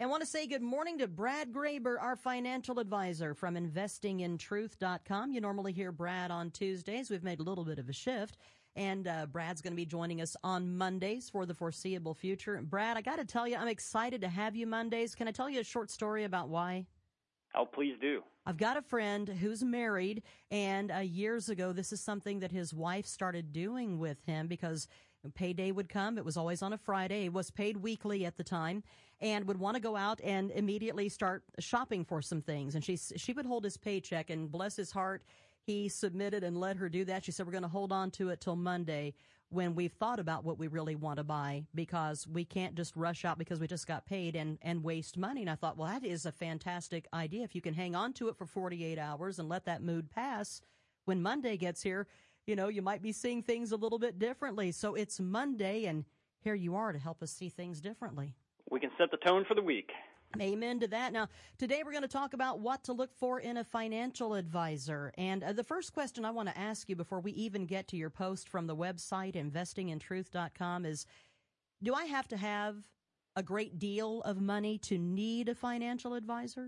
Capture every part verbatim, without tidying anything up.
And want to say good morning to Brad Graber, our financial advisor from investing in truth dot com. You normally hear Brad on Tuesdays. We've made a little bit of a shift. And uh, Brad's going to be joining us on Mondays for the foreseeable future. Brad, I got to tell you, I'm excited to have you Mondays. Can I tell you a short story about why? Oh, please do. I've got a friend who's married, and uh, years ago, this is something that his wife started doing with him because payday would come. It was always on a Friday. It was paid weekly at the time, and would want to go out and immediately start shopping for some things. And she she would hold his paycheck, and bless his heart, he submitted and let her do that. She said, we're going to hold on to it till Monday when we've thought about what we really want to buy, because we can't just rush out because we just got paid and, and waste money. And I thought, well, that is a fantastic idea. If you can hang on to it for forty-eight hours and let that mood pass, when Monday gets here, you know, you might be seeing things a little bit differently. So it's Monday, and here you are to help us see things differently. We can set the tone for the week. Amen to that. Now, today we're going to talk about what to look for in a financial advisor. And uh, the first question I want to ask you before we even get to your post from the website, investing in truth dot com, is, do I have to have a great deal of money to need a financial advisor?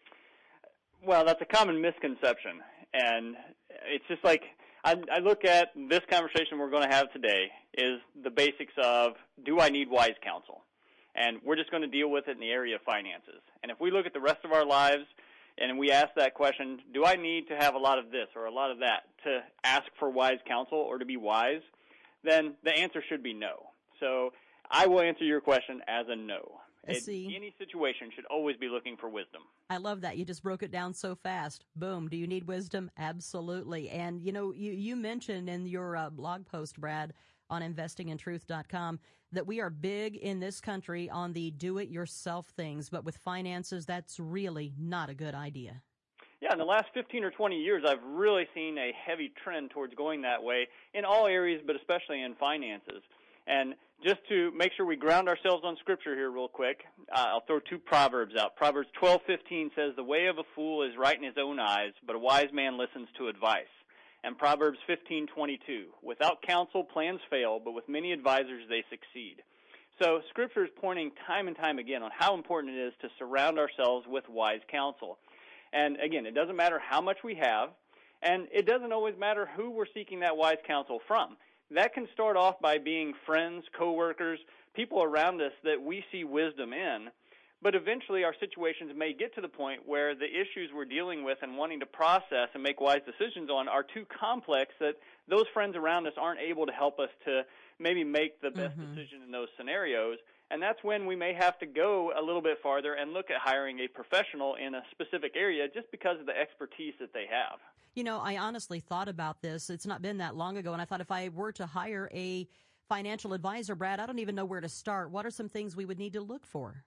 Well, that's a common misconception. And it's just like, I, I look at this conversation we're going to have today is the basics of, do I need wise counsel? And we're just going to deal with it in the area of finances. And if we look at the rest of our lives and we ask that question, do I need to have a lot of this or a lot of that to ask for wise counsel or to be wise, then the answer should be no. So I will answer your question as a no. It, any situation should always be looking for wisdom. I love that. You just broke it down so fast. Boom. Do you need wisdom? Absolutely. And, you know, you, you mentioned in your uh, blog post, Brad, on investing in truth dot com, that we are big in this country on the do-it-yourself things, but with finances, that's really not a good idea. Yeah, in the last fifteen or twenty years, I've really seen a heavy trend towards going that way in all areas, but especially in finances. And just to make sure we ground ourselves on Scripture here real quick, uh, I'll throw two Proverbs out. Proverbs twelve fifteen says, the way of a fool is right in his own eyes, but a wise man listens to advice. And Proverbs fifteen twenty-two, without counsel, plans fail, but with many advisors, they succeed. So Scripture is pointing time and time again on how important it is to surround ourselves with wise counsel. And again, it doesn't matter how much we have, and it doesn't always matter who we're seeking that wise counsel from. That can start off by being friends, coworkers, people around us that we see wisdom in. But eventually our situations may get to the point where the issues we're dealing with and wanting to process and make wise decisions on are too complex that those friends around us aren't able to help us to maybe make the best mm-hmm. decision in those scenarios. And that's when we may have to go a little bit farther and look at hiring a professional in a specific area just because of the expertise that they have. You know, I honestly thought about this. It's not been that long ago, and I thought if I were to hire a financial advisor, Brad, I don't even know where to start. What are some things we would need to look for?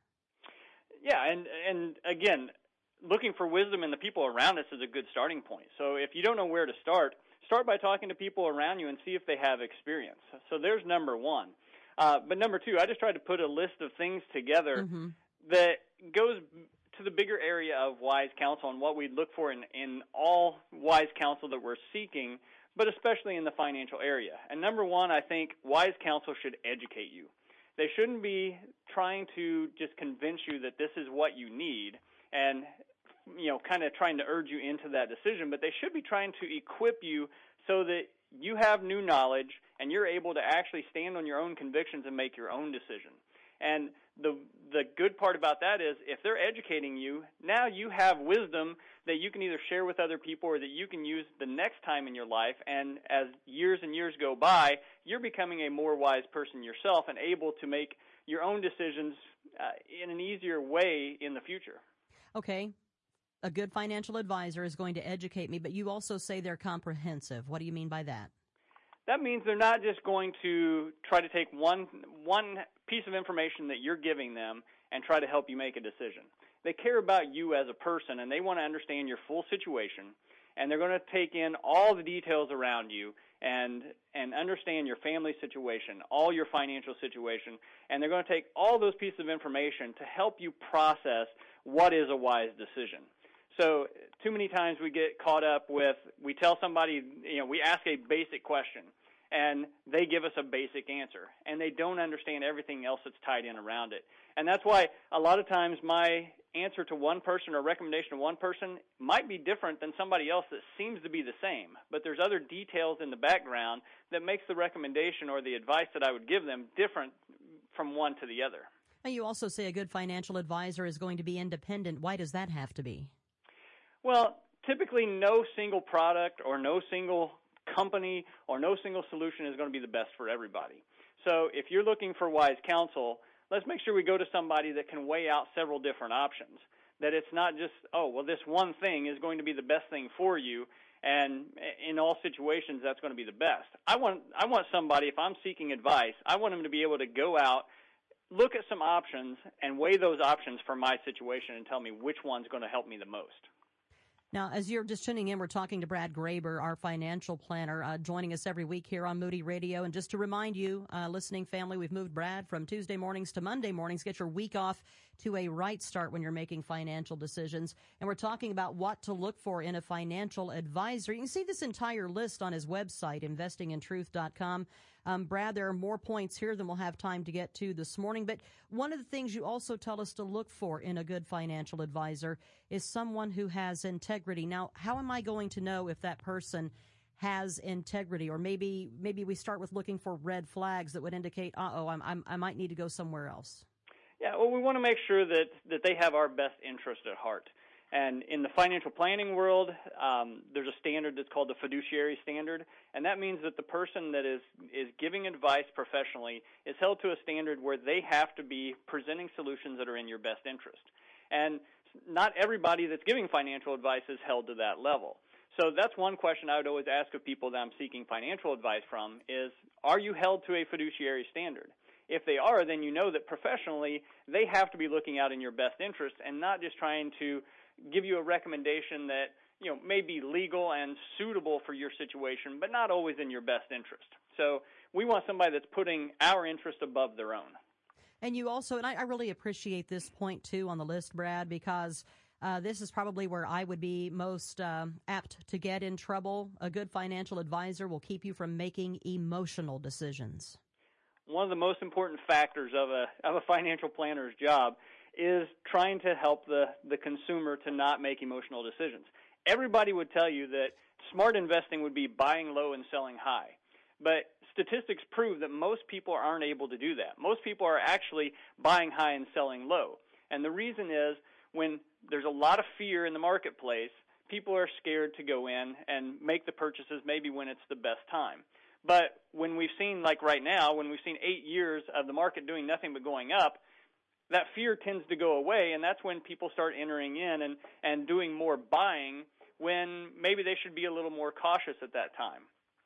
Yeah, and and again, looking for wisdom in the people around us is a good starting point. So if you don't know where to start, start by talking to people around you and see if they have experience. So there's number one. Uh, but number two, I just tried to put a list of things together mm-hmm. that goes to the bigger area of wise counsel and what we look for in, in all wise counsel that we're seeking, but especially in the financial area. And number one, I think wise counsel should educate you. They shouldn't be trying to just convince you that this is what you need and, you know, kind of trying to urge you into that decision, but they should be trying to equip you so that you have new knowledge and you're able to actually stand on your own convictions and make your own decision. And the the good part about that is if they're educating you, now you have wisdom that you can either share with other people or that you can use the next time in your life. And as years and years go by, you're becoming a more wise person yourself and able to make your own decisions uh, in an easier way in the future. Okay. A good financial advisor is going to educate me, but you also say they're comprehensive. What do you mean by that? That means they're not just going to try to take one one piece of information that you're giving them and try to help you make a decision. They care about you as a person, and they want to understand your full situation, and they're going to take in all the details around you and and understand your family situation, all your financial situation, and they're going to take all those pieces of information to help you process what is a wise decision. So too many times we get caught up with, we tell somebody, you know, we ask a basic question, and they give us a basic answer, and they don't understand everything else that's tied in around it. And that's why a lot of times my answer to one person or recommendation to one person might be different than somebody else that seems to be the same, but there's other details in the background that makes the recommendation or the advice that I would give them different from one to the other. And you also say a good financial advisor is going to be independent. Why does that have to be? Well, typically no single product or no single company or no single solution is going to be the best for everybody. So if you're looking for wise counsel, let's make sure we go to somebody that can weigh out several different options, that it's not just, oh, well, this one thing is going to be the best thing for you, and in all situations that's going to be the best. I want I want somebody, if I'm seeking advice, I want them to be able to go out, look at some options, and weigh those options for my situation and tell me which one's going to help me the most. Now, as you're just tuning in, we're talking to Brad Graber, our financial planner, uh, joining us every week here on Moody Radio. And just to remind you, uh, listening family, we've moved Brad from Tuesday mornings to Monday mornings. Get your week off to a right start when you're making financial decisions. And we're talking about what to look for in a financial advisor. You can see this entire list on his website, investing in truth dot com. Um, Brad, there are more points here than we'll have time to get to this morning. But one of the things you also tell us to look for in a good financial advisor is someone who has integrity. Now, how am I going to know if that person has integrity? Or maybe maybe we start with looking for red flags that would indicate, uh-oh, I'm, I'm, I might need to go somewhere else. Yeah, well, we want to make sure that, that they have our best interest at heart. And in the financial planning world, um, there's a standard that's called the fiduciary standard, and that means that the person that is, is giving advice professionally is held to a standard where they have to be presenting solutions that are in your best interest. And not everybody that's giving financial advice is held to that level. So that's one question I would always ask of people that I'm seeking financial advice from is, are you held to a fiduciary standard? If they are, then you know that professionally they have to be looking out in your best interest and not just trying to give you a recommendation that, you know, may be legal and suitable for your situation, but not always in your best interest. So we want somebody that's putting our interest above their own. And you also, and I, I really appreciate this point, too, on the list, Brad, because uh, this is probably where I would be most uh, apt to get in trouble. A good financial advisor will keep you from making emotional decisions. One of the most important factors of a of a financial planner's job is trying to help the, the consumer to not make emotional decisions. Everybody would tell you that smart investing would be buying low and selling high. But statistics prove that most people aren't able to do that. Most people are actually buying high and selling low. And the reason is when there's a lot of fear in the marketplace, people are scared to go in and make the purchases maybe when it's the best time. But when we've seen, like right now, when we've seen eight years of the market doing nothing but going up, that fear tends to go away, and that's when people start entering in and, and doing more buying when maybe they should be a little more cautious at that time.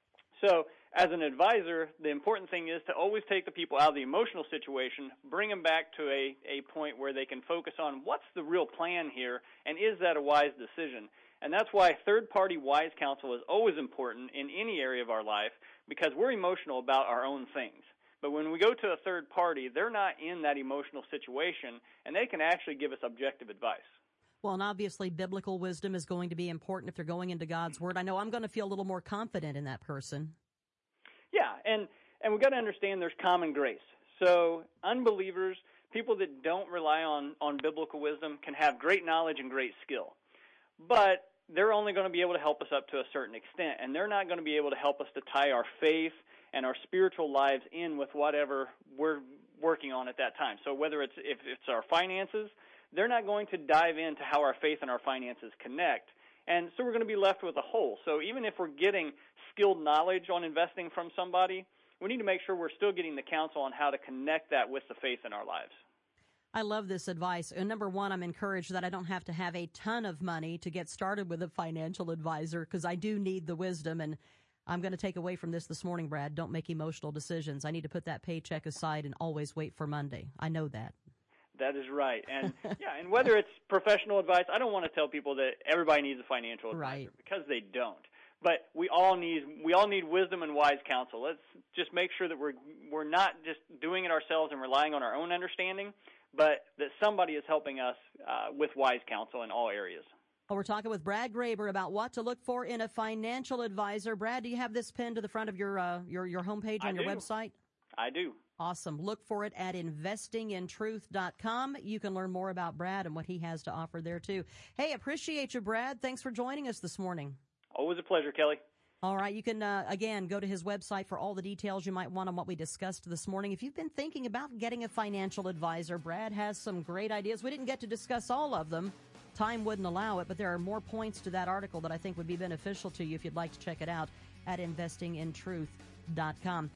So as an advisor, the important thing is to always take the people out of the emotional situation, bring them back to a, a point where they can focus on what's the real plan here, and is that a wise decision? And that's why third-party wise counsel is always important in any area of our life, because we're emotional about our own things. But when we go to a third party, they're not in that emotional situation, and they can actually give us objective advice. Well, and obviously biblical wisdom is going to be important if they're going into God's Word. I know I'm going to feel a little more confident in that person. Yeah, and, and we've got to understand there's common grace. So unbelievers, people that don't rely on, on biblical wisdom, can have great knowledge and great skill. But they're only going to be able to help us up to a certain extent, and they're not going to be able to help us to tie our faith and our spiritual lives in with whatever we're working on at that time. So whether it's if it's our finances, they're not going to dive into how our faith and our finances connect. And so we're going to be left with a hole. So even if we're getting skilled knowledge on investing from somebody, we need to make sure we're still getting the counsel on how to connect that with the faith in our lives. I love this advice. And number one, I'm encouraged that I don't have to have a ton of money to get started with a financial advisor, because I do need the wisdom. And I'm going to take away from this this morning, Brad. Don't make emotional decisions. I need to put that paycheck aside and always wait for Monday. I know that. That is right. And yeah, and whether it's professional advice, I don't want to tell people that everybody needs a financial advisor, right, because they don't. But we all need we all need wisdom and wise counsel. Let's just make sure that we're we're not just doing it ourselves and relying on our own understanding, but that somebody is helping us uh, with wise counsel in all areas. Well, we're talking with Brad Graber about what to look for in a financial advisor. Brad, do you have this pinned to the front of your uh, your your homepage on I your do. website? I do. Awesome. Look for it at investing in truth dot com. You can learn more about Brad and what he has to offer there, too. Hey, appreciate you, Brad. Thanks for joining us this morning. Always a pleasure, Kelly. All right. You can, uh, again, go to his website for all the details you might want on what we discussed this morning. If you've been thinking about getting a financial advisor, Brad has some great ideas. We didn't get to discuss all of them. Time wouldn't allow it, but there are more points to that article that I think would be beneficial to you if you'd like to check it out at investing in truth dot com.